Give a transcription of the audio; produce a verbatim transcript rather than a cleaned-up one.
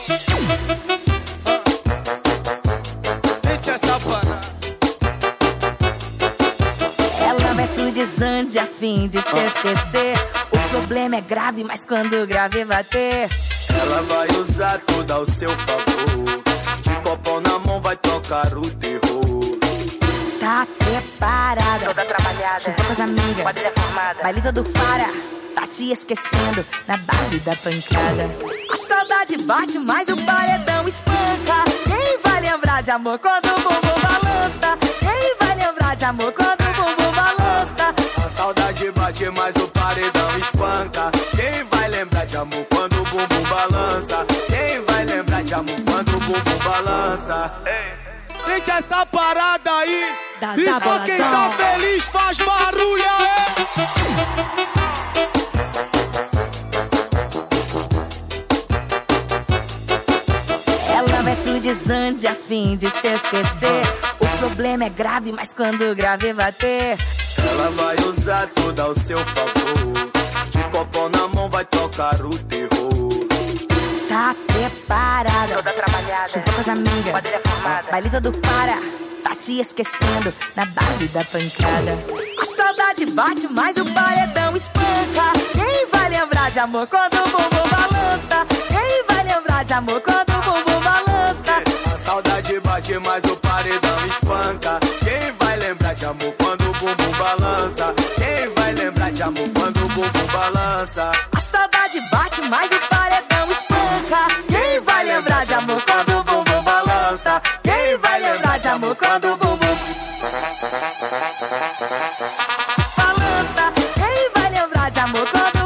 Sente essa parada. Ela mete desande a fim de te esquecer. O problema é grave, mas quando o grave bater, ela vai usar tudo ao seu favor. De copão na mão vai tocar o terror. tá preparada, toda trabalhada, juntou com as amigas, quadrilha formada, baile todo para, tá te esquecendo na base da pancada. A saudade bate, mas o paredão espanca. Quem vai lembrar de amor quando o bumbum balança? Quem vai lembrar de amor quando o bumbum balança? A saudade bate, mas o paredão espanca. Quem vai lembrar de amor quando o bumbum balança? Quem vai lembrar de amor quando o bumbum balança? Sente essa parada aí. Dá, E dá, só quem tá boladão. feliz faz barulho aí. Ela vai pro desande a fim de te esquecer. O problema é grave, mas quando o grave bater, ela vai usar tudo ao seu favor. De copão na mão vai tocar o terror. tá preparada, toda trabalhada, juntou com as amigas, quadrilha formada, baile todo para, tá te esquecendo na base da pancada. A saudade bate, mas o paredão espanca. Quem vai lembrar de amor quando o bumbum balança? Quem vai lembrar de amor quando o bumbum balança? A saudade bate, mas o paredão espanca. Quem vai lembrar de amor quando o bumbum balança? Quem vai lembrar de amor quando o bumbum balança? A saudade bate, mas o paredão espanca. Quem vai lembrar de amor quando o bumbum balança? Quem vai lembrar de amor quando o bumbum balança? Quem vai lembrar de amor quando